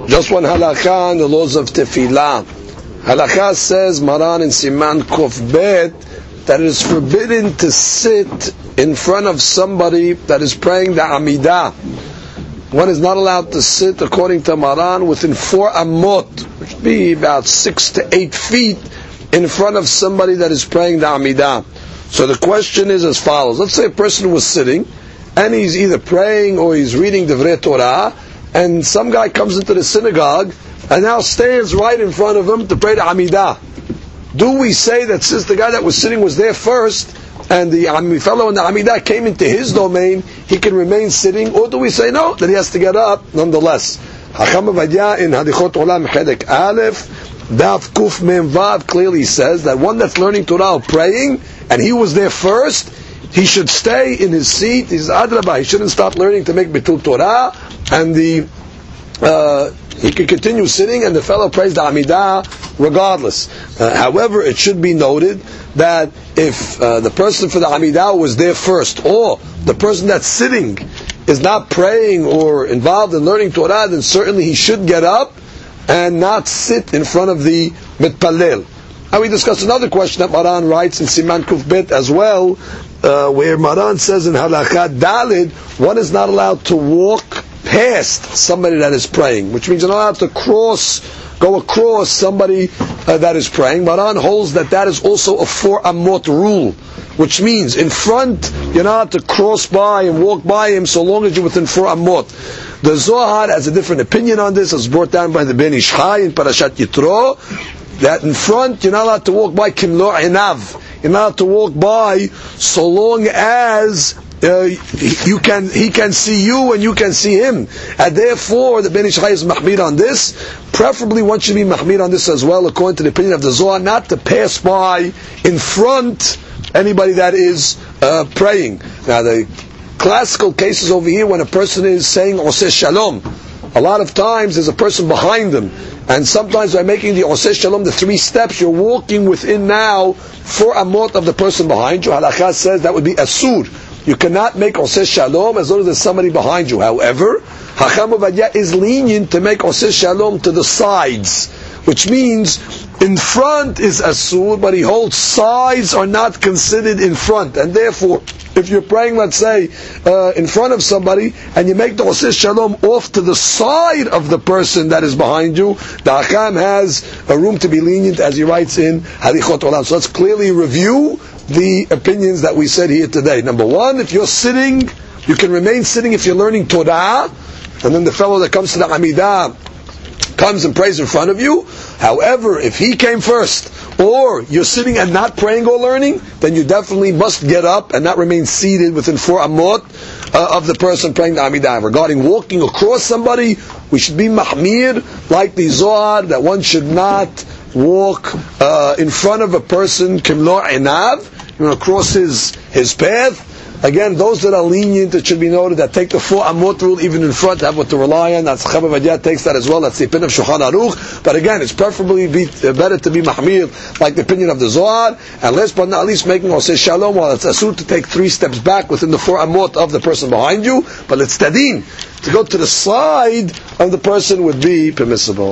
Just one halakha on the laws of tefillah. Halakha says, Maran in Siman Kuf Bet, that it is forbidden to sit in front of somebody that is praying the Amidah. One is not allowed to sit, according to Maran, within 4 amot, which would be about 6 to 8 feet, in front of somebody that is praying the Amidah. So the question is as follows. Let's say a person was sitting, and he's either praying or he's reading Divrei Torah, and some guy comes into the synagogue and now stands right in front of him to pray the Amidah. Do we say that since the guy that was sitting was there first and the fellow in the Amidah came into his domain, he can remain sitting, or do we say no, that he has to get up nonetheless? Hacham Avadia in Hadichot Olam Chedek Aleph Daf Kuf Mem Vav clearly says that one that's learning Torah or praying and he was there first, he should stay in his seat. He's Adrabah, he shouldn't start learning to make Bitul Torah, and he can continue sitting and the fellow prays the Amidah regardless. However, it should be noted that if the person for the Amidah was there first, or the person that's sitting is not praying or involved in learning Torah, then certainly he should get up and not sit in front of the Mitpallel. And we discussed another question that Maran writes in Siman Kuf Bet as well, where Maran says in Halakha Dalid, one is not allowed to walk past somebody that is praying, which means you're not allowed to go across somebody that is praying. Maran holds that is also a 4 amot rule, which means in front you're not allowed to cross by and walk by him so long as you're within 4 amot. The Zohar has a different opinion on this, as brought down by the Ben Ish Chai in Parashat Yitro, that in front you're not allowed to walk by Kimlo Enav. You're not allowed to walk by so long as he can see you and you can see him. And therefore the Ben Ish Chai is mahmir on this. Preferably one should be mahmir on this as well, according to the opinion of the Zohar, not to pass by in front anybody that is praying. Now the classical cases over here, when a person is saying Oseh Shalom, a lot of times there's a person behind them, and sometimes by making the Oseh Shalom the 3 steps, you're walking within now 4 amot of the person behind you. Halakha says that would be asur. You cannot make Oseh Shalom as long as there's somebody behind you. However, Hacham Avadia is lenient to make Oseh Shalom to the sides, which means in front is asur, but he holds sides are not considered in front, and therefore if you're praying, let's say, in front of somebody, and you make the Oseh Shalom off to the side of the person that is behind you, the Hakam has a room to be lenient, as he writes in Hadichot Olam. So let's clearly review the opinions that we said here today. Number 1, if you're sitting, you can remain sitting if you're learning Torah, and then the fellow that comes to the Amidah comes and prays in front of you. However, if he came first, or you're sitting and not praying or learning, then you definitely must get up and not remain seated within 4 amot of the person praying the Amidah. Regarding walking across somebody, we should be mahmir, like the Zohar, that one should not walk in front of a person, kimlo enav, across his path. Again, those that are lenient, it should be noted, that take the 4 amot rule even in front, have what to rely on. That's Chacham Avadia takes that as well. That's the opinion of Shulchan Aruch. But again, it's preferably better to be mahmir, like the opinion of the Zohar. And last but not least, making Oseh Shalom, while it's asur to take 3 steps back within the 4 amot of the person behind you, but it's tadin to go to the side of the person would be permissible.